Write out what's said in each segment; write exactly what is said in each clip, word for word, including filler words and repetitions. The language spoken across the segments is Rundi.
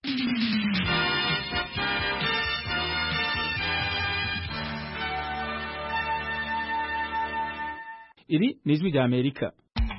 Iri ni ijwi rya Amerika.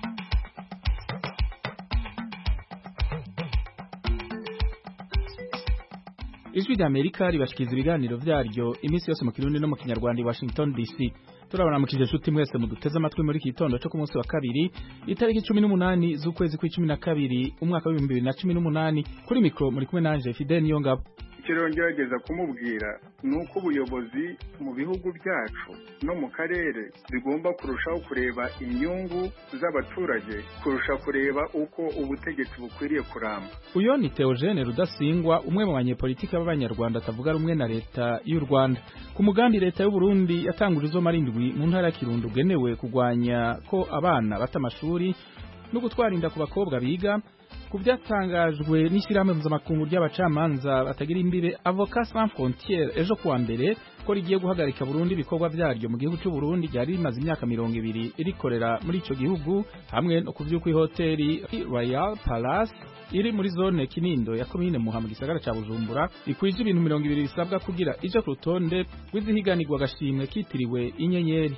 Ijwi rya Amerika ribashikiriza ibiganiro vyaryo iminsi yose mu Kirundi no mu Kinyarwanda i Washington D C. Turabona mu kije shuti mwese muduteze amatwi muri kitondo cyo ku munsi wa kabiri itariki cumi n'umunani z'ukwezi kwa cumi na kabiri umwaka wa bibiri na cumi n'umunani. Kuri mikro muri kumwe nanje Fidel Niyongabo. Ikiro ngerageza kumubwira nuko ubuyobozi mu bihugu byacu no mu karere bigomba kurushaho kureba inyungu z'abaturage kurusha kureba uko ubutegetsi bukwiriye kuramba. Uyo ni Theogene Rudasingwa, umwe mu banyepolitiki b'abanyarwanda atavuga rumwe na leta y'u Rwanda. Ku mugambi leta y'u Burundi yatanguje izo marindwi mu ntara ya Kirundo genewe kugwanya ko abana batamashuri no gutwarinda ku bakobwa biga. Kubyatangajwe n'ishyirahamwe mpuzamakungu ry'abacamanza batagira imbibe Avocats Sans Frontières ejo kuwa mbere ko rigiye guhagarika Burundi ibikorwa byaryo mu gihugu cy'u Burundi ryari rimaze imyaka mirongo ibiri irikorera muri ico gihugu, hamwe no kuvyuka ihoteli Royal Palace iri muri zone Kinindo ya komine Muha mu gisagara ca Bujumbura ikwije ibintu mirongo ibiri bisabwa kugira ije ku rutonde rw'izihiganirwa gashimwe kitiriwe inyenyeri.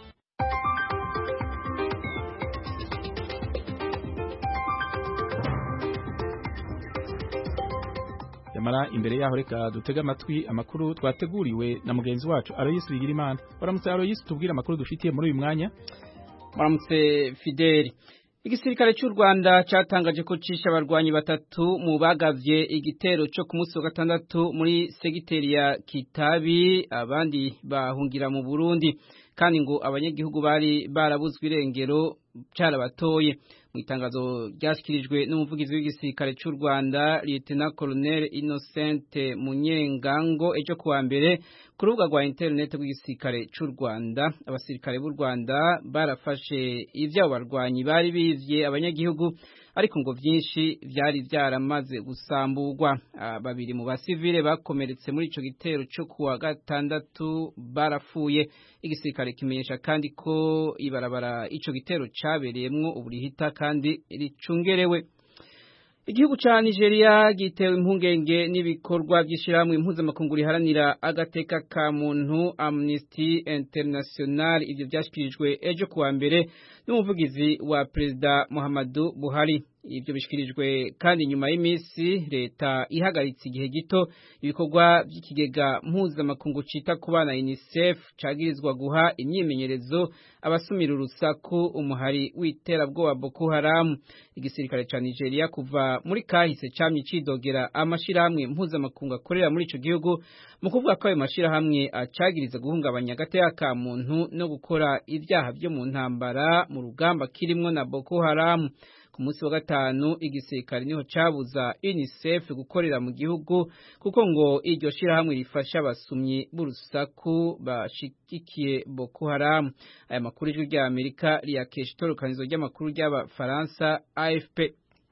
Mara imbere yaho reka dutega amatwi amakuru twateguriwe na mugenzi wacu Aloysi Bigirimana. Baramutse Aloysi, tubwira amakuru dufitiye muri uyu mwanya. Baramutse Fideli. Igisirikare cy'u Rwanda cyatangaje ko cisha abarwanyi batatu mu bagavye igitero cyo ku munsi wa gatandatu muri segiteri ya Kitabi, abandi bahungira mu Burundi, kandi ngo abanyagihugu bari barabuzwe irengero cyarabatoye. Mu itangazo ryashyikirijwe n'umuvugizi w'igisirikare cy'u Rwanda Lieutenant Colonel Innocent Munyengango ejo kuwa mbere ku rubuga rwa internet rw'igisirikare cy'u Rwanda, abasirikare b'u Rwanda barafashe ivyabo barwanyi bari bivye abanyagihugu, ariko ngo vyinshi vyari vyaramaze gusamburwa. Babiri mu basivile bakomeretse muri ico gitero cyo kuwa gatandatu barapfuye. Igisirikare kimenyesha kandi ko ibarabara ico gitero cabereyemwo uburihita kandi ricungerewe. Igihugu ca Nigeria gitewe impungenge n'ibikorwa by'ishiramwe impuzamakungu riharanira agateka ka muntu Amnesty International. Ivyo byashikirijwe ejo kuwa mbere n'umuvugizi wa Perezida Muhammadu Buhari. Ibyo bishikirijwe kandi nyuma y'imisi leta ihagaritse igihe gito ibikorwa by'ikigega mpuzamakungu cita ku bana UNICEF cagirizwa guha imyimenyerezo abasumira urusaku umuhari w'iterabwoba Boko Haram. Igisirikare ca Nigeria kuva muri kahise camye cidogera amashirahamwe mpuzamakungu akorera muri ico gihugu mu kuvuga ko ayo mashirahamwe acagiriza guhungabanya agateka ka muntu no gukora ibyaha byo mu ntambara mu rugamba kirimwo na Boko Haram. Ku munsi wa gatanu igisirikare niho cabuza UNICEF gukorera mu gihugu kuko ngo iryo shirahamwe rifasha abasumyi b'urusaku bashikikiye Boko Haram. Aya makuru y'ijwi rya Amerika riyakesha itorokanizo ry'amakuru ry'abafaransa A F P.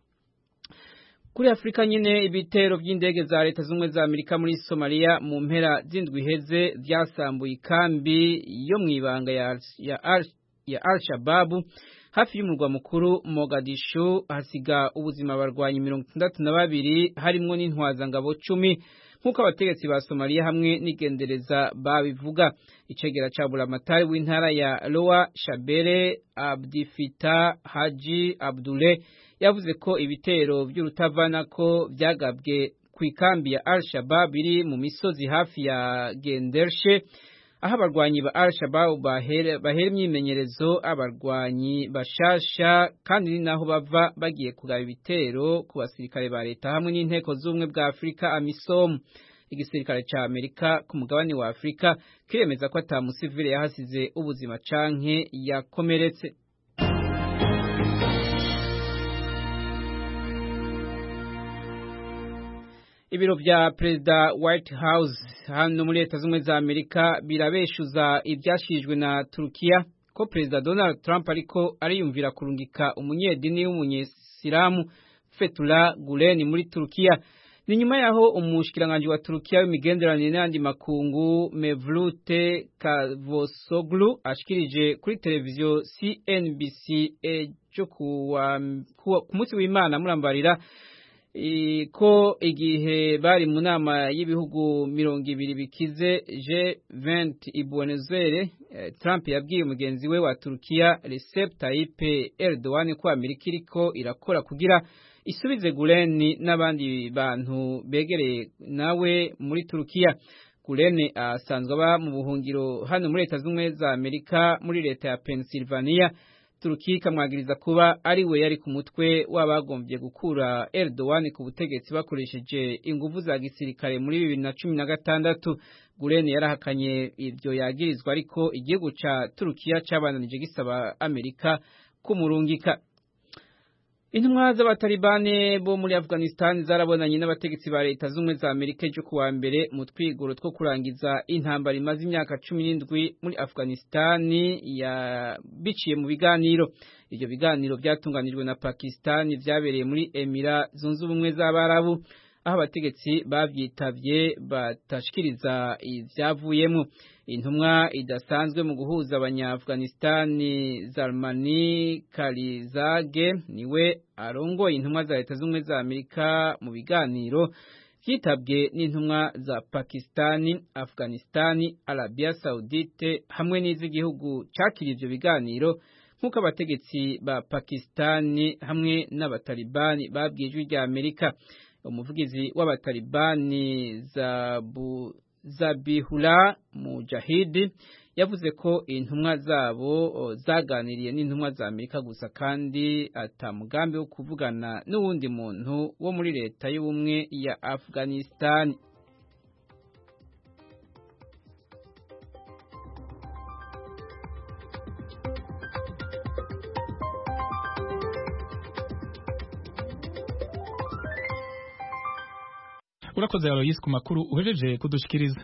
Kuri Afrika nyine ibitero by'indege za leta z'umwe za Amerika muri Somalia mu mpera z'indwi heze byasambuye ikambi yo mwibanga ya ya, Al, ya Al-Shabaab hafi y'umurwa mukuru Mogadishu, hasiga ubuzima abarwanyi mirongo itandatu na babiri harimwo n'intwazangabo cumi nk'uko abategetsi ba Somalia hamwe n'igendereza babivuga. Icegera ca buramatari w'intara ya Lower Shabelle Abdifita Haji Abdule yavuze ko ibitero by'urutavana ko byagabwe ku ikambi ya Al-Shabaab iri mu misozi hafi ya Gendershe, aho abarwanyi ba Al-Shabaab bahera bahera imyimenyerezo abarwanyi bashasha, kandi ni naho bava bagiye kugaba ibitero ku basirikare ba leta hamwe n'inteko z'ubumwe bwa Afrika AMISOM. Igisirikare ca Amerika ku mugabane wa Afrika kiremeza ko ata musivile yahasize ubuzima canke yakomeretse. Ibiro vya Perezida White House hano muri leta z'umwe za Amerika birabeshuza ibyashijwe na Turukiya ko Perezida Donald Trump ariko ariyumvira kurungika umunyedini w'umunyesilamu Fethullah Gulen muri Turukiya. Ni nyuma yaho umushikiranganje wa Turukiya w'imigenderanire n'andi makungu Mevlut Cavusoglu ashikirije kuri televiziyo C N B C ejo ku munsi w'Imana murambarira ko igihe bari mu nama y'ibihugu mirongo ibiri bikize G vingt i Buenos Aires, Trump yabwiye umugenzi we wa Turukiya Recep Tayyip Erdogan ko Amerika iriko irakora kugira isubize Gulen n'abandi bantu begereye nawe muri Turukiya. Gulen asanzwe aba mu buhungiro hano muri Leta Zunze za Amerika muri leta ya Pennsylvania. Turukiya ikamwagiriza kuba ari we yari ku mutwe w'abagombye gukura Erdogan ku butegetsi bakoresheje ingufu za gisirikare muri bibiri na cumi na gatandatu. Gulen yarahakanye ibyo yagirizwa, ariko igihugu ca Turukiya cabandanije gisaba Amerika kumurungika. Intumwa z'abatalibane bo muri Afghanistan zarabonanye n'abategetsi ba Leta Zunze za Amerika ejo kuwa mbere mu twigoro two kurangiza intambara imaze imyaka cumi n'indwi muri Afghanistan ya biciye mu biganiro. Ibyo biganiro byatunganijwe na Pakistan vyabereye muri Emira Zunze Ubumwe z'Abarabu, aho abategetsi bavyitavye batashikiriza ivyavuyemo. Intumwa idasanzwe mu guhuza abanya-Afghanistani Zalmani Khalilzade niwe arongoye intumwa za Leta Zunze za Amerika mu biganiro vyitabwe n'intumwa za Pakistani, Afghanistani, Arabia Saudite hamwe n'iz'igihugu cakiriye ivyo biganiro, nk'uko abategetsi ba Pakistani hamwe n'abatalibani babwijwe rya Amerika. Umuvugizi w'abatalibani Zabu Zabihullah Mujahid yavuze ko intumwa zabo zaganiriye n'intumwa za Amerika gusa, kandi atamugambi wo kuvugana n'uwundi muntu wo muri leta y'ubumwe ya Afghanistan. Urakoze Aloyes ku makuru uhejeje kudushikiriza.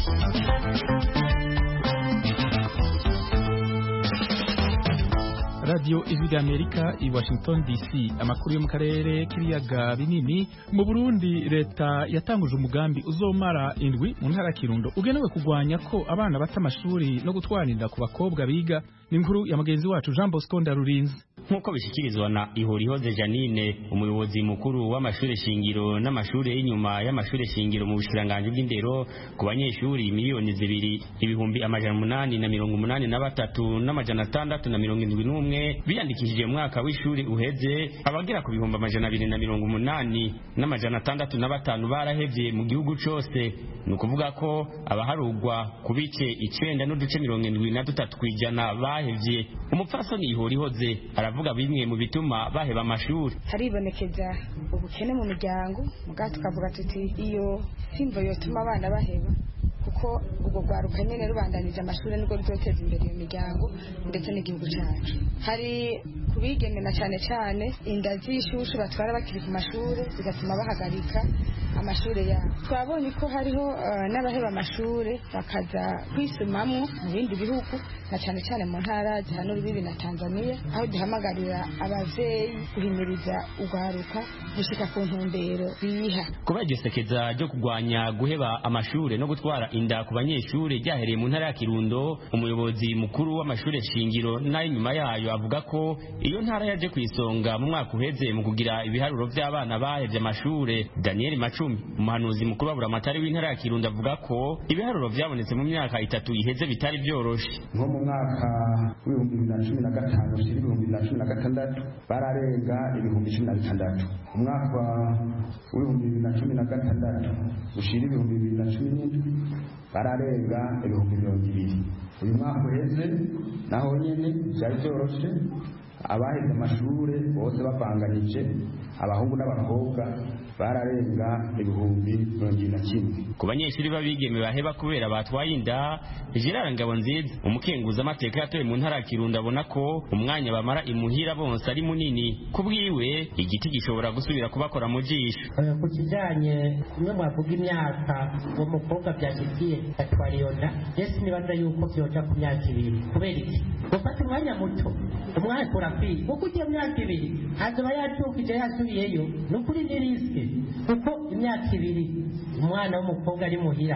Radio Ijwi ry'Amerika i Washington D C. Amakuru yo mu karere k'ibiyaga binini. Mu Burundi leta yatanguje umugambi uzomara indwi mu ntara Kirundo ugenewe kugwanya ko abana bata amashuri no gutwarinda ku bakobwa biga. N'inkuru ya mugenzi wacu Jean Bosco Ndarurinze. Nkuko bishikirizwa na Ihorihoze Janine, umuyobozi mukuru w'amashuri shingiro n'amashuri y'inyuma y'amashuri shingiro mu bushiranganje bw'indero, ku banyeshuri miliyoni zibiri ibihumbi amajana umunani na mirongo umunani na batatu n'amajana atandatu na mirongo indwi n'umwe biyandikishije mu mwaka w'ishuri uheze, abagera ku bihumbi amajana abiri na mirongo umunani n'amajana atandatu na batanu barahevye mu gihugu cose. Ni ukuvuga ko abaharugwa ku bice icenda n'uduce mirongo indwi na dutatu kwijana bahevye. Umupfasoni Ihorihoze aravuga bimwe mu bituma baheba amashuri. Haribonekeza ubukene mu miryango, mugato tukavuga tuti iyo simvo yotuma abana baheba, kuko ubwo gwaruka nyene rubandanije amashuri nibwo ruzoteza imbere iyo miryango ndetse n'igihugu cyacu. Hari kubigemena cyane cyane inda z'ishushu batwara bakiri ku mashuri zigatuma bahagarika amashuri yabo. Twabonye ko hariho uh, n'abaheba amashuri bakaza kwisumamwo mu bindi bihugu, na cyane cyane mu ntara zihana urubibi na Tanzania, aho duhamagarira abavyeyi guhimiriza ugwaruka gushika ku ntumbero biha. Kuba igisekeza ryo kugwanya guheba amashuri no gutwara inda ku banyeshuri ryahereye mu ntara ya Kirundo, umuyobozi mukuru w'amashuri shingiro n'ay'inyuma yayo avuga ko iyo ntara yaje kwisonga mu mwaka uheze mu kugira ibiharuro by'abana bahevye amashuri. Daniel Macumi, umuhanuzi mukuru wa Buramatari w'intara ya Kirundo, avuga ko ibiharuro byabonetse mu myaka itatu iheze bitari byoroshe. Nko mu mwaka w'ibihumbi bibiri na cumi na gatanu ushira ibihumbi bibiri na cumi na gatandatu bararenga ibihumbi cumi na bitandatu. Umwaka w'ibihumbi bibiri na cumi na gatandatu ushira ibihumbi bibiri na cumi n'indwi bararenga ibihumbi mirongo ibiri. Uyu mwaka uheze naho nyene byari byoroshe, abaheze amashure bose bavanganije abahungu n'abakobwa bararenga ibihumbi mirongo ibiri na kimwe. Ku banyeshuri babigeme baheba kubera batwaye inda, Gerard Ngabonziza, umukenguza amateka yatoye mu ntara ya Kirundo, abona ko umwanya bamara imuhira bonse ari munini. Kubwiwe igiti gishobora gusubira kubakora mu jisho. Ku kijanye kumwe mwavuga imyaka uwo mukobwa byashikiye atwara iyo nda, Yesu nibaza yuko byoja ku myaka ibiri. Kubera iki? Gufata umwanya muto umwaka urakwiye, kuko iyo myaka ibiri azoba yatukije yasubiyeyo, nukuri ni riske, kuko imyaka ibiri umwana w'umukobwa ari muhira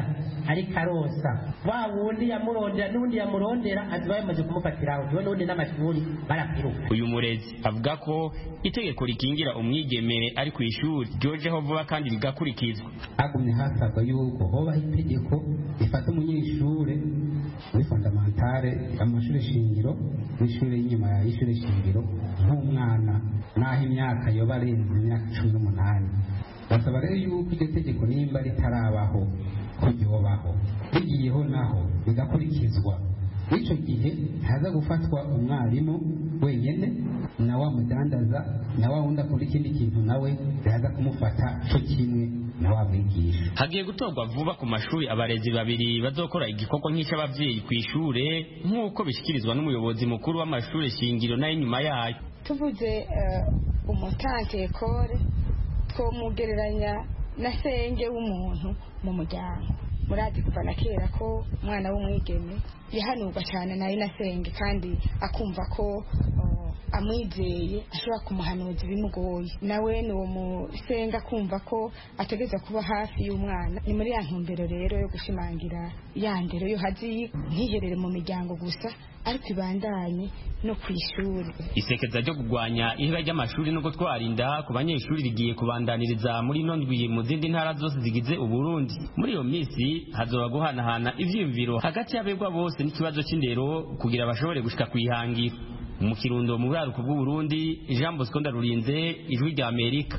ariko arosa wa wundi yamurondera n'undi yamurondera aziba yamaze kumufatiraho niwe n'undi n'amashuri barabyiruka. Uyu murezi avuga ko itegeko rikingira umwigeme ari ku ishuri ryojeho vuba kandi rigakurikizwa. Hagumye hasabwa yuko hobaho itegeko rifata umunyeshure muri fondamentale amashuri shingiro n'ishuri y'inyuma y'ishuri shingiro nk'umwana naho imyaka yoba arenze imyaka cumi n'umunani. Basaba rero yuko iryo tegeko nimba ritarabaho kuryobaho rigiyeho naho bigakurikizwa. Icyo gihe haza gufatwa umwarimu wenyine na wa mudandaza na wa wundi akora ikindi kintu nawe yaza kumufata cyo kimwe na wa mwigisha. Hagiye gutorwa vuba ku mashuri abarezi babiri bazokora igikorwa nk'icy'abavyeyi ku ishure nk'uko bishikirizwa n'umuyobozi mukuru w'amashuri shingiro nayo nyuma yayo. Tuvuze uh, umutante ekore twomugereranya na senge w'umuntu mu muryango. Murazi kuva na kera ko umwana w'umwigeme yahanurwa cyane nayo na senge kandi akumva ko uh, amwizeye ashobora kumuhanuza ibimugoye nawe ni uwo musenga kumva ko ategeza kuba hafi y'umwana. Ni muri ya ntumbero rero yo gushimangira ya ndero yo hazi ntiherere mu miryango gusa ariko ibandanye no kwishuri. Isekeza ryo kugwanya ihera ry'amashuri no gutwarinda ku banyeshuri rigiye kubandaniriza muri nondwi mu zindi ntara zose zigize Uburundi. Muri iyo misi hazoba guhanahana ivyiyumviro hagati y'abegwa bose n'ikibazo c'indero kugira bashobore gushika kwihangira. Mu Kirundo mu buraruko bw'u Burundi, Jean Bosco Ndarurinze, Ijwi rya Amerika.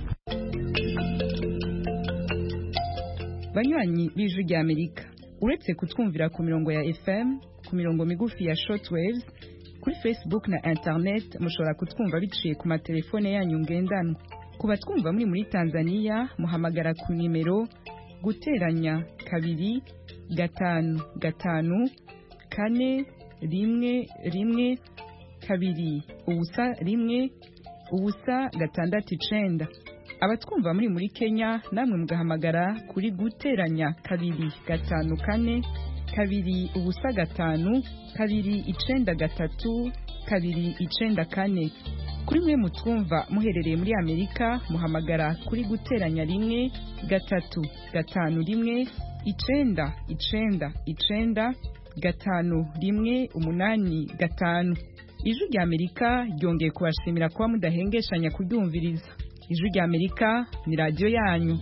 Banywanyi b'Ijwi rya Amerika, uretse kutwumvira ku mirongo ya F M, ku mirongo migufi ya shortwaves, kuri Facebook na internet mushobora kutwumva biciye ku matelefone yanyu ngendanwa. Ku batwumva muri muri Tanzania, muhamagara ku nimero guteranya kabiri gatanu gatanu kane rimwe rimwe kabiri ubusa rimwe ubusa gatandatu icenda. Abatwumva muri muri Kenya namwe mugahamagara kuri guteranya kabiri gatanu kane kabiri ubusa gatanu kabiri icenda gatatu kabiri icenda kane. Kuri mwe mutwumva muherereye muri Amerika muhamagara kuri guteranya rimwe gatatu gatanu rimwe icenda icenda icenda gatanu rimwe umunani gatanu. Ijwi rya Amerika ryongeye kubashimira kuba mudahengeshanya kuryumviriza. Ijwi rya Amerika ni radio yanyu.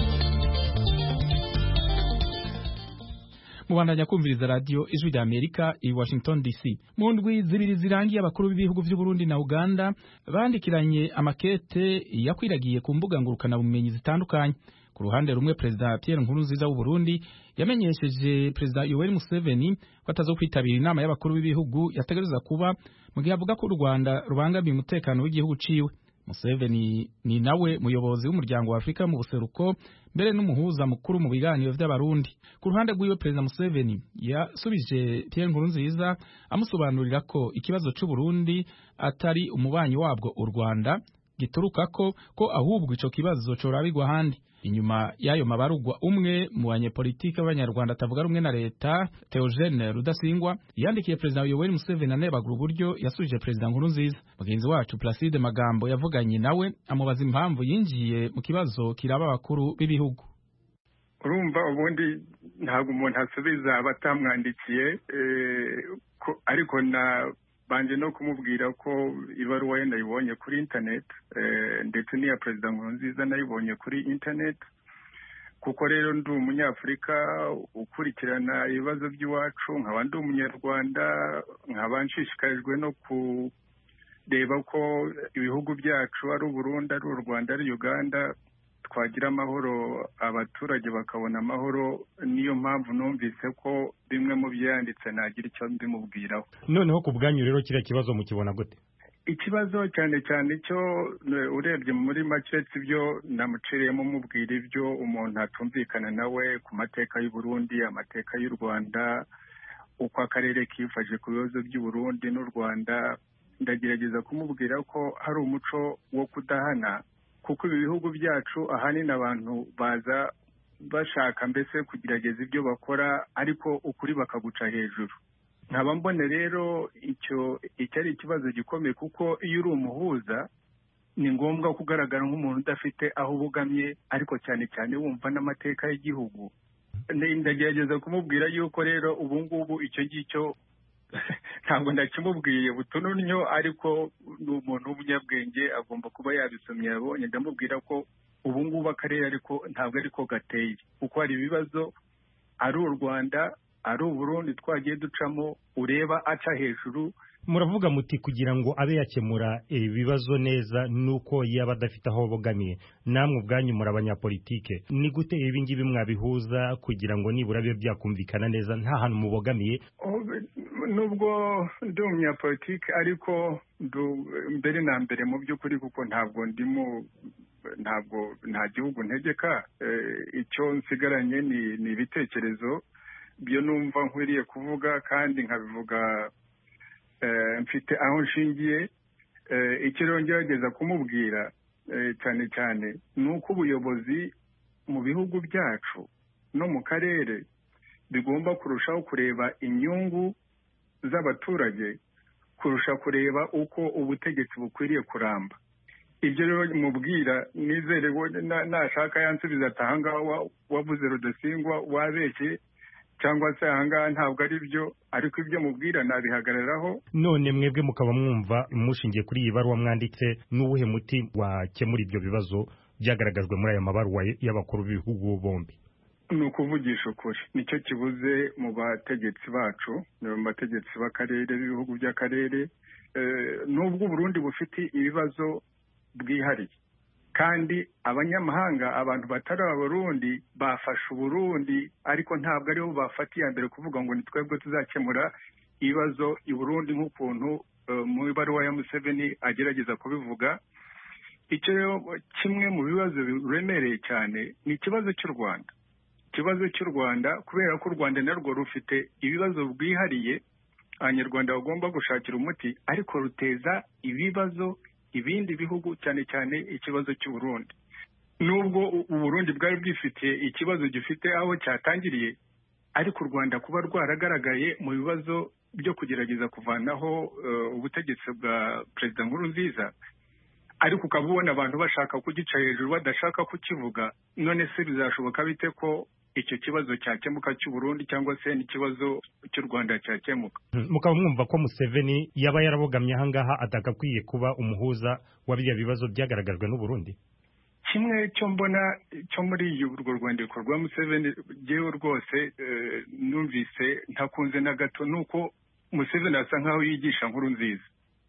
Mubandanya kumviriza radio Ijwi rya Amerika i Washington D C. Mu ndwi zibiri zirangiye abakuru b'ibihugu by'u Burundi na Uganda bandikiranye amakete yakwiragiye ku mbuga ngurukana bumenyi zitandukanye. Ku ruhande rumwe President Pierre Nkurunziza w'u Burundi yamenyesheje President Yoweri Museveni ko atazokwitabira inama y'abakuru b'ibihugu yategereza kuba mu gihe avuga ko u Rwanda rubangamiye umutekano w'igihugu ciwe. Museveni ni nawe muyobozi w'umuryango wa Afrika mu buseruko mbere n'umuhuza mukuru mu biganiro by'abarundi. Ku ruhande rw'iwe President Museveni yasubije Pierre Nkurunziza amusobanurira ko ikibazo cy'u Burundi atari umubanyi wabwo u Rwanda gituruka ko ko ahubwo ico kibazo corabigwa handi. Inyuma y'ayo mabarugwa umwe mu banyepolitike b'abanyarwanda atavuga rumwe na leta Theogene Rudasingwa yandikiye President Yoweri Museveni anebagura uburyo yasubije President Nkurunziza. Mugenzi wacu Placide Magambo yavuganye nawe amubaza impamvu yinjiye mu kibazo kiraba abakuru b'ibihugu. Urumva ubundi ntabwo umuntu asubiza abatamwandikiye ariko na banje no kumubwira ko ibaruwa ye nayibonye kuri internet ndetse n'iya President Nkurunziza nayibonye kuri internet kuko rero ndi umunyafrika ukurikirana ibibazo by'iwacu nkaba ndi umunyarwanda nkaba nshishikarijwe no kureba ko ibihugu byacu ari u Burundi ari u Rwanda ari Uganda twagira amahoro abaturage bakabona amahoro. Niyo mpamvu numvise ko bimwe mu byanditse nagira icyo ndimubwiraho. Noneho ku bwanyu rero kiriya kibazo mukibona gute? Ikibazo cyane cyane cyo urebye muri make ibyo namuciriyemo mubwira ibyo umuntu atumvikana nawe ku mateka y'u Burundi, amateka y'u Rwanda, uko akarere kifashe ku bibazo by'u Burundi n'u Rwanda. Ndagerageza kumubwira ko hari umuco wo kudahana kuko ibi bihugu byacu ahanini abantu baza bashaka mbese kugerageza ibyo bakora ariko ukuri bakaguca hejuru. Nkaba mbone rero icyo icyo ari ikibazo gikomeye kuko iyo uri umuhuza ni ngombwa kugaragara nk'umuntu udafite aho ubugamye ariko cyane cyane wumva n'amateka y'igihugu. ndagerageza kumubwira yuko rero ubu ngubu icyo ngicyo ntabwo ndakimubwiye butununyo, ariko ni umuntu w'umunyabwenge agomba kuba yabisomye yabonye. ndamubwira ko ubu ngubu akarere ariko ntabwo ariko gateye, kuko hari ibibazo ari u Rwanda ari u Burundi twagiye ducamo ureba aca hejuru. Muravuga muti kugira ngo abe yakemura ibibazo neza nuko yaba adafite aho bogamiye. Namwe ubwanyu muri abanyapolitike, ni gute ibi ngibi mwabihuza kugira ngo nibura bibe byakumvikana neza nta hantu mubogamiye? Nubwo ndi umunyapolitike ariko mbere na mbere mu by'ukuri, kuko ntabwo ndimo ntabwo nta gihugu ntegeka, icyo nsigaranye ni ibitekerezo byo numva nkwiriye kuvuga, kandi nkabivuga mfite aho nshingiye. icyo rero ngerageza kumubwira cyane cyane ni uko ubuyobozi mu bihugu byacu no mu karere bigomba kurushaho kureba inyungu z'abaturage kurusha kureba uko ubutegetsi bukwiriye kuramba. ibyo rero mubwira nizere nashaka yansubiza ati ahangaha wavuze Rudasingwa wabeshye, cyangwa se ahangaha ntabwo ari byo, ariko ibyo mubwira nabihagararaho. None mwebwe mukaba mwumva mushingiye kuri iyi baruwa mwanditse, n'uwuhe muti wakemura ibyo bibazo byagaragajwe muri aya mabaruwa y'abakuru b'ibihugu bombi? Ni ukuvugisha ukuri, nicyo kibuze mu bategetsi bacu, mu bategetsi b'akarere b'ibihugu by'akarere. Nubwo Burundi bufite ibibazo bwihariye, kandi abanyamahanga abantu batari abarundi bafashe Burundi, ariko ntabwo aribo bafatiye mbere kuvuga ngo ni twebwe tuzakemura ibibazo i Burundi nk'ukuntu mu ibaruwa ya Museveni agerageza kubivuga. icyo rero kimwe mu bibazo biremereye cyane ni ikibazo cy'u Rwanda. ikibazo cy'u Rwanda kubera ko u Rwanda narwo rufite ibibazo bwihariye abanyarwanda bagomba gushakira umuti, ariko ruteza ibibazo ibindi bihugu, cyane cyane ikibazo cy'u Burundi. Nubwo u Burundi bwari bwifitiye ikibazo gifite aho cyatangiriye, ariko u Rwanda kuba rwaragaragaye mu bibazo byo kugerageza kuvanaho uh, ubutegetsi bwa Perezida Nkurunziza, ariko ukabona abantu bashaka kugica hejuru badashaka kukivuga. None se bizashoboka bite ko icyo kibazo cyakemuka cy'u Burundi cyangwa se n'ikibazo cy'u Rwanda cyakemuka? Mukaba mwumva ko Museveni yaba yarabogamye ahangaha atagakwiye kuba umuhuza wa bya bibazo byagaragajwe n'u Burundi? Kimwe cyo mbona cyo muri urwo rwandiko rwa Museveni jewe rwose numvise ntakunze na gato, nuko Museveni asa nkaho yigisha Nkurunziza.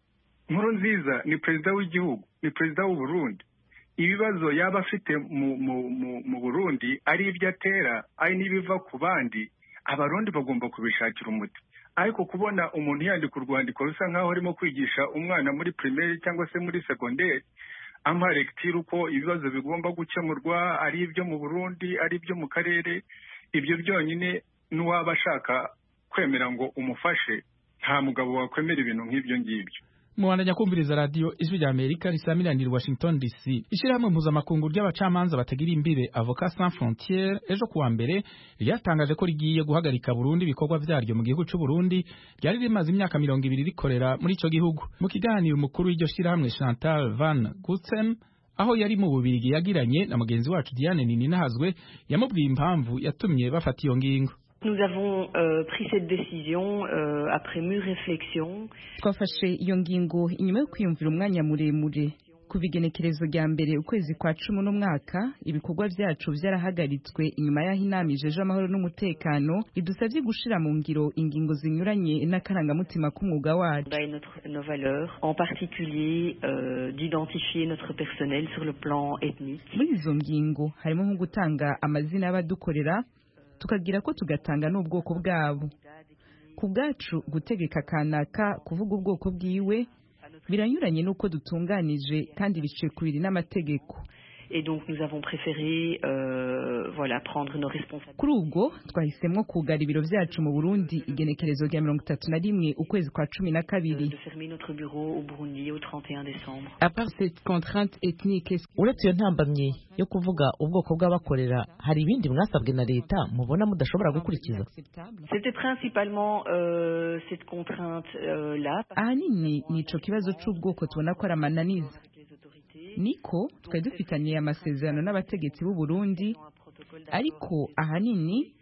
Nkurunziza ni perezida w'igihugu, ni perezida w'u Burundi. Ibibazo yaba afite mu mu mu Burundi ari ibyo atera, ari nibiva ku bandi, abarundi bagomba kubishakira umuti. Ariko kubona umuntu yandika urwandiko rusa nkaho arimo kwigisha umwana muri primaire cyangwa se muri secondaire, amarekitire uko ibibazo bigomba gukemurwa, ari ibyo mu Burundi ari ibyo mu karere, ibyo byonyine n'uwaba ashaka kwemera ngo umufashe, nta mugabo wakwemera ibintu nk'ibyo ngibyo. Muwandanya kumviriza radio Ijwi rya Amerika risamiranira Washington D C. Ishirahamwe mpuzamakungu ry'abacamanza batagira imbibe Avocats Sans Frontières ejo kuwa mbere ryatangaje ko rigiye guhagarika Burundi ibikorwa byaryo mu gihugu cy'u Burundi ryari rimaze imyaka mirongo ibiri rikorera muri ico gihugu. Mu kiganiro umukuru w'iryo shirahamwe Chantal Van Gutzen aho yari mu Bubirigi yagiranye na mugenzi wacu Diane Nininahazwe, yamubwiye impamvu yatumye bafata iyo ngingo. Nous avons euh, pris cette décision euh, après mûre réflexion. Twafashe iyo ngingo inyuma yo kwiyumvira umwanya muremure. Kuva igenekerezo rya mbere ukwezi kwa cumi n'umwaka ibikorwa byacu byarahagaritswe inyuma y'aho inama ijeje amahoro n'umutekano idusabye gushira mu ngiro ingingo zinyuranye n'akarangamutima k'umwuga wacu. Nos valeurs, en particulier euh, d'identifier notre personnel sur le plan ethnique. Muri izo ngingo harimo nko gutanga amazina y'abadukorera, tukagira ko tugatanga n'ubwoko bwabo. Ku bwacu gutegeka kanaka kuvuga ubwoko bwiwe biranyuranye nuko dutunganije kandi biciye kubiri n'amategeko. Et donc nous avons préféré euh, voilà prendre nos responsabilités. Kuri ubwo twahisemwo kugara ibiro byacu mu Burundi igenekerezo rya mirongo itatu na rimwe ukwezi kwa cumi na kabiri. De fermer notre bureau au Burundi au trente et un décembre. À part cette contrainte ethnique, uretse iyo ntambamye yo kuvuga ubwoko bw'abakorera, hari ibindi mwasabwe na leta mubona mudashobora gukurikiza? C'était principalement euh, cette contrainte euh, là. Ahanini nico kibazo c'ubwoko tubona ko aramananiza. Niko twari dufitaniye amasezerano n'abategetsi b'u Burundi, ariko ahanini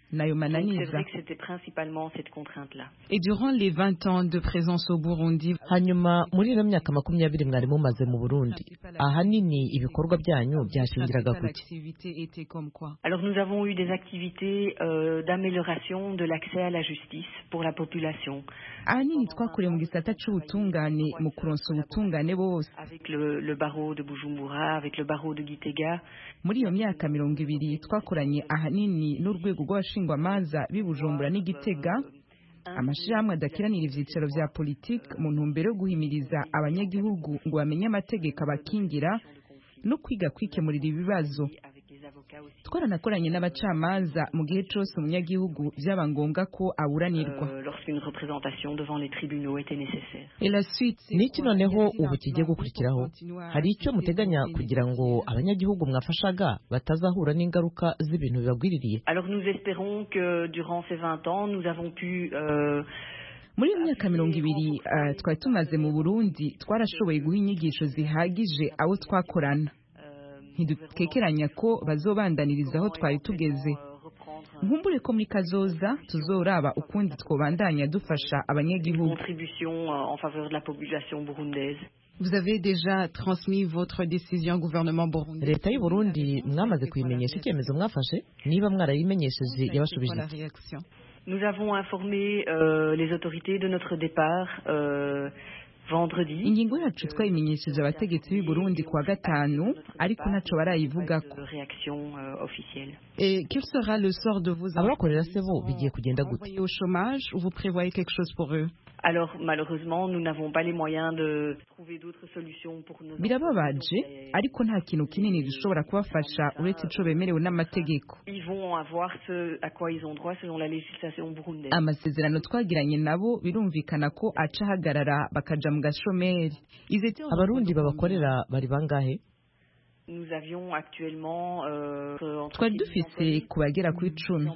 nayo Donc c'est mananiza. vrai que c'était principalement cette contrainte-là. Et durant les vingt ans de présence au Burundi, hanyuma muri iyo myaka makumyabiri mwari mumaze mu Burundi ahanini ibikorwa byanyu byashingiraga kuki? l'activité était comme quoi? Alors nous avons eu des activités euh, d'amélioration de l'accès à la justice pour la population. ahanini twakoreye mu gisata c'ubutungane mu kuronsa ubutungane bose. Avec le, le barreau de Bujumbura, avec le barreau de Gitega. Muri iyo myaka mirongo ibiri twakoranye ahanini n'urwego rw'abashingwamanza b'i Bujumbura n'Igitega, amashirahamwe adakiranira ivyicaro vya politiki mu ntumbero yo guhimiriza abanyagihugu ngo bamenye amategeko abakingira no kwiga kwikemurira ibibazo. Twaranakoranye n'abacamanza mu gihe cyose umunyagihugu byaba ngombwa ko aburanirwa. Euh, lorsqu'une représentation devant les tribunaux était nécessaire. Et la suite, niki noneho ubu kigiye gukurikiraho? Hari icyo muteganya kugira ngo abanyagihugu mwafashaga batazahura n'ingaruka z'ibintu bibagwiririye? Alors nous espérons que durant ces vingt ans nous avons pu euh, muri iyo myaka mirongo ibiri uh, twari tumaze mu Burundi twarashoboye guha inyigisho zihagije abo twakorana. Ntidukekeranya ko bazobandaniriza aho twari tugeze. Nkumbure ko muri kazoza tuzoraba ukundi twobandanya dufasha abanyagihugu. Contribution en faveur de la population burundaise. Vous avez déjà transmis votre décision au gouvernement burundais. Leta y'u Burundi mwamaze kuyimenyesha icyemezo mwafashe? Niba mwarayimenyesheje yabashubije iki? Nous avons informé euh, les autorités de notre départ euh, vendredi. Ingingo yacu twayimenyesheje abategetsi b'i Burundi kuwa gatanu ariko ntaco barayivugako. Réaction euh, officielle. Et quel sera le sort de vos abakorera se bo bigiye kugenda gute? Au chômage ou vous prévoyez quelque chose pour eux? Alors malheureusement nous n'avons pas les moyens de trouver d'autres solutions pour nos. Birababaje ariko nta kintu kinini gishobora kubafasha uretse ico bemerewe n'amategeko. Ils vont avoir ce à quoi ils ont droit selon la législation burundaise. Amasezerano twagiranye nabo birumvikana ko aca hagarara bakaja mu gashomeri. Abarundi babakorera bari bangahe? Nous avions actuellement euh, twari dufise kubagera ku icumi.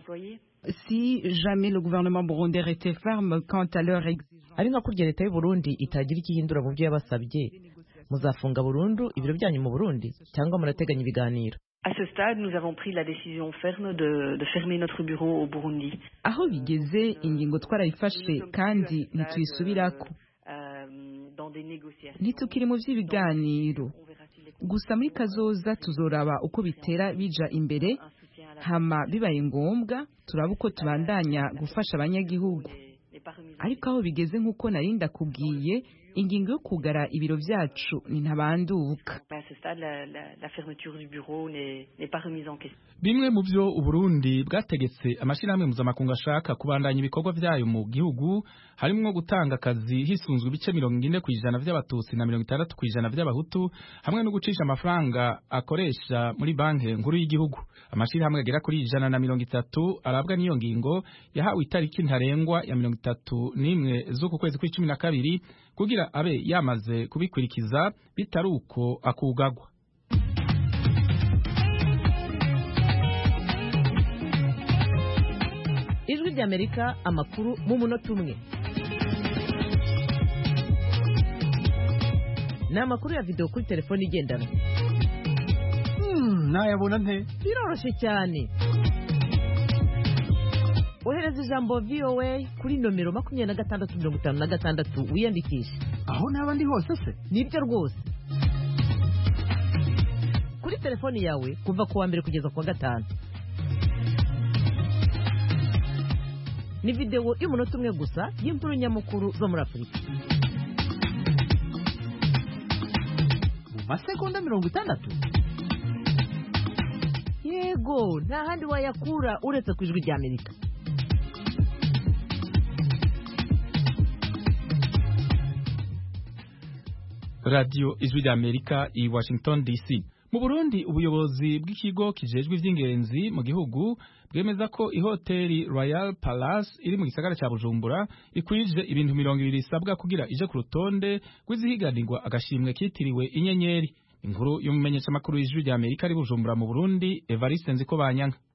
Si jamais le gouvernement burundais était ferme quant à leur exigence. Ari nka kurya leta y'u Burundi itagira ikihindura mu byo yabasabye, muzafunga burundu ibiro byanyu mu Burundi cyangwa murateganya ibiganiro? À ce stade, nous avons pris la décision ferme de, de fermer notre bureau au Burundi. Aho bigeze ingingo twarayifashe kandi ntituyisubirako. Ntitukiri mu by'ibiganiro gusa muri kazoza tuzoraba uko bitera bija imbere hama bibaye ngombwa turaba uko tubandanya gufasha abanyagihugu ariko aho bigeze nk'uko narinda kubwiye ingingo yo kugara ibiro byacu ni ntabanduka. Bimwe mu byo Uburundi bwategetse amashirahamwe mpuzamakungu ashaka kubandanya ibikorwa byayo mu gihugu harimo gutanga akazi hisunzwe ibice mirongo ine ku ijana by'abatutsi na mirongo itandatu ku ijana by'abahutu hamwe no gucisha amafaranga akoresha muri banki nkuru y'igihugu. Amashirahamwe agera kuri ijana na mirongo itatu arabwa n'iyo ngingo yahawe itariki ntarengwa ya mirongo itatu n'imwe z'uku kwezi kw'icumi na kabiri kugira abe yamaze kubikurikiza bitari uko akugagwa. Ijwi ry'Amerika amakuru mu munota umwe. Ni amakuru ya video kuri telefone igendanwa. Hmm, nayabona nte? Biroroshye cyane. Ohereza ijambo V O A kuri nomero makumyabiri na gatandatu mirongo itanu na gatandatu wiyandikishe. Aho naba ndi hose se? Nibyo rwose. Kuri telefoni yawe kuva ku wa mbere kugeza ku wa gatanu. Ni video y'umunota umwe gusa y'inkuru nyamukuru zo muri Afurika. Mu masegonda mirongo itandatu? Yego, nta handi wayakura uretse ku Ijwi ry'Amerika. Radio Ijwi ry'Amerika i Washington D C. Mu Burundi ubuyobozi bw'ikigo kijejwe ivy'ingenzi mu gihugu bwemeza ko ihoteli Royal Palace iri mu gisagara ca Bujumbura ikwije ibintu mirongo ibiri isabwa kugira ije ku rutonde rw'izihiganirwa agashimwe kitiriwe inyenyeri. Inkuru y'umumenyesha makuru y'Ijwi ry'Amerika ari Bujumbura mu Burundi Evariste Nziko Banyanka.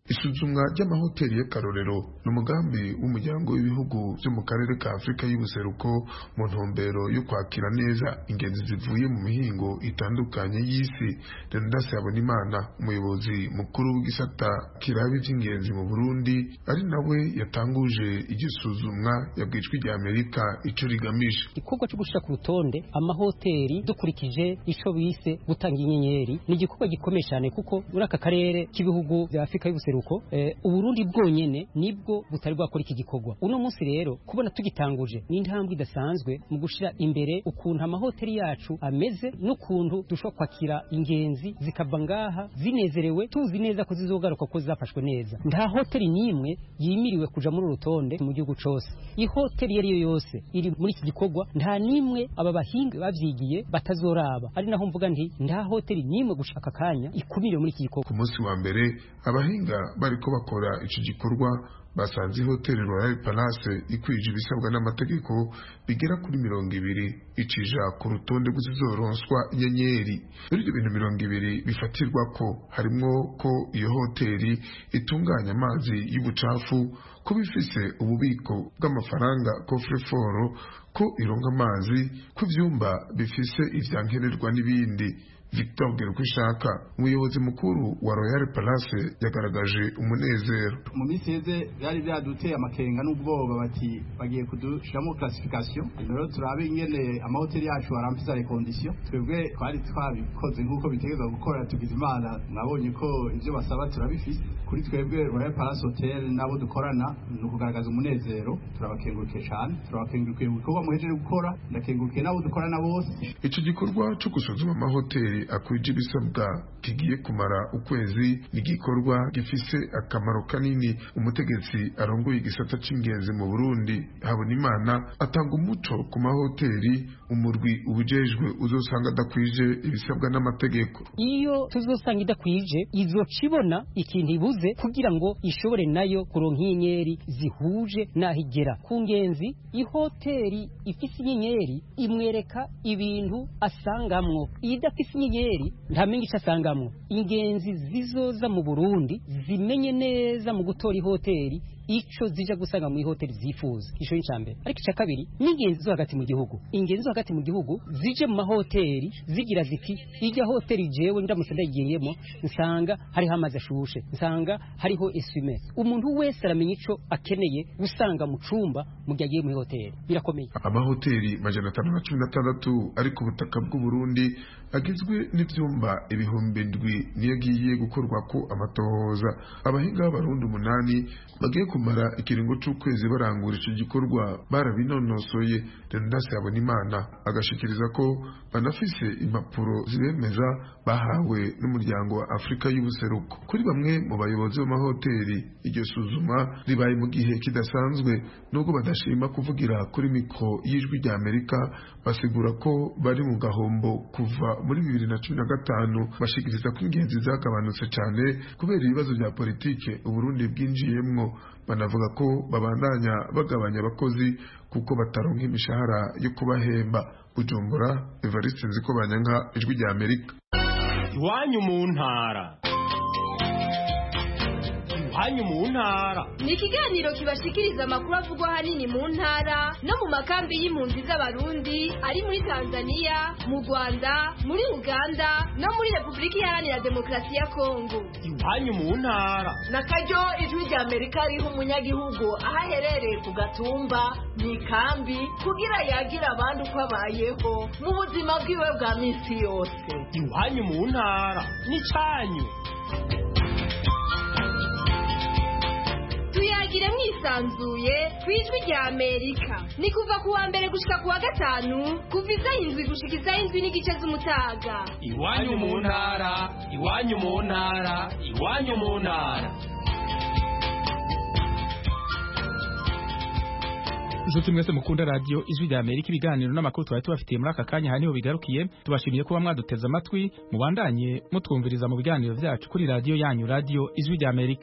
isuzumwa ry'amahoteli y'akarorero n'umugambi w'umuryango w'ibihugu byo mu karere ka Afrika y'ubuseruko mu ntumbero yo kwakira neza ingenzi zivuye mu mihingo itandukanye y'isi. Leonidas Habonimana, umuyobozi mukuru w'igisata kirabe by'ingenzi mu Burundi, ari nawe yatanguje igisuzumwa yabwijwe rya Amerika ico rigamije. Igikorwa cyo gushaka ku rutonde amahoteli dukurikije ico bise gutanga inyenyeri ni igikorwa gikomeye cyane, kuko muri aka karere k'ibihugu bya Afrika y'ubuseruko eh, Uburundi bwonyene nibwo butari bwakora iki gikorwa. Uno munsi rero kubona tugitanguje ni intambwe idasanzwe mu gushira imbere ukuntu amahoteli yacu ameze n'ukuntu dushobora kwakira ingenzi zikava ngaha zinezerewe, tuzi neza ko zizogaruka ko zafashwe neza. Nta hoteli nimwe yimiriwe kuja muri urutonde mu gihugu cose. Ihoteli yari yo yose iri muri iki gikorwa nta nimwe aba bahinga bavyigiye batazoraba. Ari naho mvuga nti nta hoteli nimwe gushaka kanya ikumire muri iki gikorwa. Ku munsi wa mbere abahinga bariko bakora ico gikorwa basanze hoteli Royal Palace ikwije ibisabwa n'amategeko bigera kuri mirongo ibiri icija ku rutonde rw'izoronswa inyenyeri. Muri ibyo bintu mirongo ibiri bifatirwa ko harimwo ko iyo hoteli itunganya amazi y'ubucafu, ko bifise ububiko bw'amafaranga coffre-fort, ko ironka amazi, ko ivyumba bifise ivyankenerwa n'ibindi. Victor Gerukwishaka, umuyobozi mukuru wa Royal Palace, yagaragaje umunezero. Mu minsi heze byari byaduteye amakenga n'ubwoba bati bagiye kudushiramo classification, rero turabe ingene amahoteli yacu aramfisa les conditions. Twebwe twari twabikoze nk'uko bitegezwa gukora, tugize imana nabonye ko ivyo basaba turabifise. Kuri twebwe Royal Palace Hotel nabo dukorana no kugaragaza umunezero, turabakengurukiye cyane, turabakengurukiye ibikorwa muhejeje gukora, ndakengurukiye nabo dukorana bose. Ico gikorwa cyo gusuzuma amahoteli akwije ibisabwa kigiye kumara ukwezi, n'igikorwa gifise akamaro kanini. Umutegetsi arongoye igisata c'ingenzi mu Burundi, Habonimana, atanga umuco ku mahoteli umurwi ubujejwe uzosanga adakwije ibisabwa n'amategeko. Iyo tuzosanga idakwije izocibona ikintu ibuze kugira ngo ishobore nayo kuronka inyenyeri zihuje nahigera ku ngenzi. Ihoteli ifise inyenyeri imwereka ibintu asangamwo, idafise inyenyeri ntamenye icyo asangamwo. Ingenzi zizoza mu Burundi zimenye neza mu gutora ihoteli ico zija gusanga mu ihoteli zifuza. Ico ni cyambere. Ariko icya kabiri, n'ingenzi zo hagati mu gihugu, ingenzi zo hagati mu gihugu zije mu mahoteli zigira ziti ijya hoteli jewe ndamutse ndagiyemo nsanga hariho amazi ashushe, nsanga hariho esume. Umuntu wese aramenye ico akeneye gusanga mu cumba mu gihe agiye mu hoteli. Birakomeye. Amahoteli majana atanu na cumi na tandatu ari ku butaka bw'u Burundi agizwe n'ivyumba ibihumbi ndwi niyo giye gukorwa ko amatohoza. Abahinga b'abarundi umunani bagiye kumara ikiringo c'ukwezi barangura ico gikorwa barabinonosoye. Leonidas Habonimana agashikiriza ko banafise impapuro zibemeza bahawe n'umuryango wa Afrika y'ubuseruko. Kuri bamwe mu bayobozi b'amahoteli, iryo suzuma ribaye mu gihe kidasanzwe, nubwo badashima kuvugira kuri mikro y'ijwi rya Amerika. Basigura ko bari mu gahombo kuva muri bibiri na cumi na gatanu, bashikiriza ko ingenzi zagabanutse cyane kubera ibibazo bya politike Uburundi bwinjiyemwo. Banavuga ko babandanya bagabanya abakozi kuko bataronka imishahara yo kubahemba. Bujumbura, Evariste Nzikobanyanka, ijwi rya Amerika. Iwanyu mu ntara. Iwanyu mu ntara ni ikiganiro kibashikiriza amakuru avugwa ahanini mu ntara no mu makambi y'impunzi z'abarundi ari muri Tanzania, mu Rwanda, muri Uganda no muri Repubulika Iharanira Demokarasi ya Kongo. Iwanyu mu ntara na karyo ijwi rya Amerika riha umunyagihugu aho aherereye ku gatumba mu ikambi kugira yagira abandi uko abayeho mu buzima bwiwe bwa minsi yose. Iwanyu mu ntara ni cyanyu. Tuyagire mwisanzuye kwijwi rya Amerika. Ni kuva kuwa mbere gushika kuwa gatanu kuva isaha indwi gushika isaha indwi n'igice z'umutaga. Iwanyu mu ntara, iwanyu mu ntara, iwanyu mu ntara. Inshuti mwese mukunda radio ijwi rya Amerika, ibiganiro n'amakuru twari tubafitiye muri aka kanya haniho bigarukiye. Tubashimiye kuba mwaduteze amatwi, mubandanye mutwumviriza mu biganiro vyacu kuri radio yanyu, radio ijwi rya Amerika.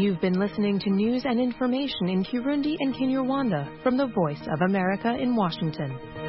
You've been listening to news and information in Kirundi and Kinyarwanda from the Voice of America in Washington.